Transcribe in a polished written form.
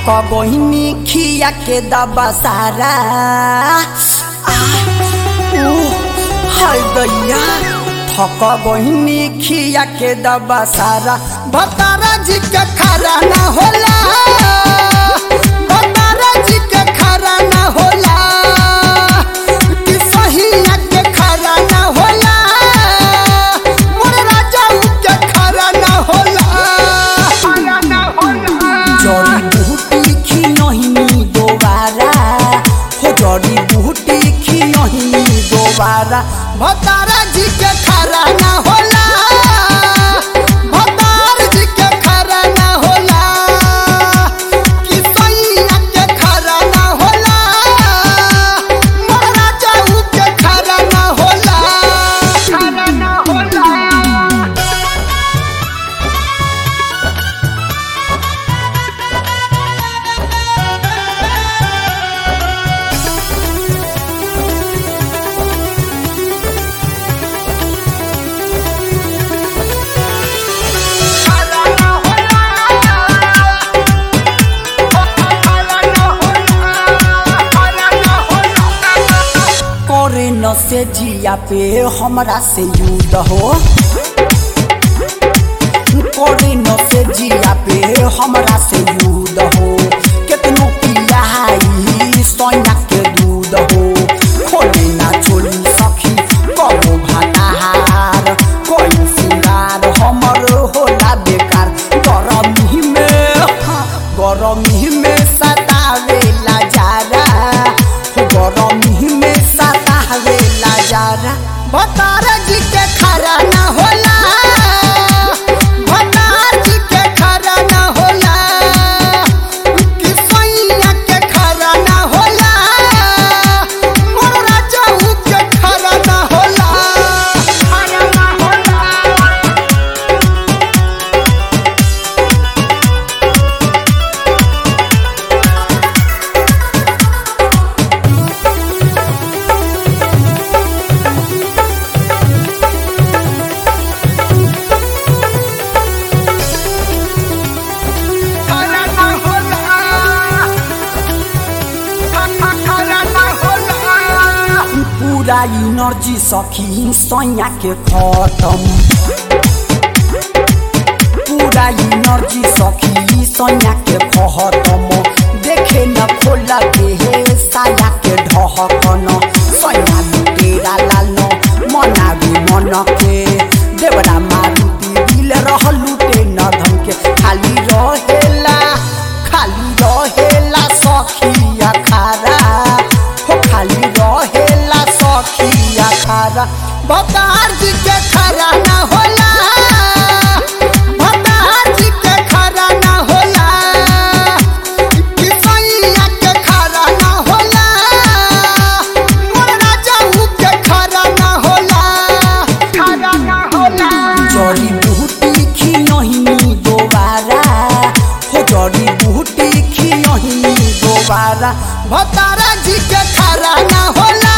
थक गहिनी खिया के दबा सारा हाय दैया थक गहिनी खिया के दबा सारा भतारा जी के खरा ना होला भतारा जी के खरा ना होला कि सहिया के खरा ना होला मोर राजा के खरा ना होला जड़ी बूटी खी नहीं दोबारा हो जड़ी बूटी खी नहीं दोबारा भतारा जी के खरा ना होला भतार जी के खरा ना होला कि सैया के खरा ना होला मोर राजा के खरा ना होला खरा ना होला करे न से जिया पे हमरा से युद्ध हो करे न से जिया पे हमरा से युद्ध हो कितनो पियाई सोना के दूध हो खोले ना चोली सखी कबो भाताहार कोई सिंगार हमर होला बेकार गरमी में सतावेला जारा गरमी में सतावेला जारा भतारा जी के खरा ना होला भतार जी के खरा ना होला कि सैया के खरा ना होला मोर राजा के खरा ना होला खरा ना होला पूरा एनर्जी सखी सैया के खत्म पूरा एनर्जी सखी सैया के खत्म देखे न खोला के हे साया के ढहकन सैया लुटेरा लाल मना भी मन के देवरा मारुति दिल रह लुटे न धन के खाली रहेला सखिया खारा हो खाली रहेला सखिया खारा भतार जी के खरा ना होला भतार जी के खरा ना होला कि सैया के खरा ना होला मोर राजा के खरा ना होला खरा ना होला जड़ी बूटी खी नहीं दोबारा हो जड़ी बूटी खी नहीं दोबारा भतारा जी के खरा ना होला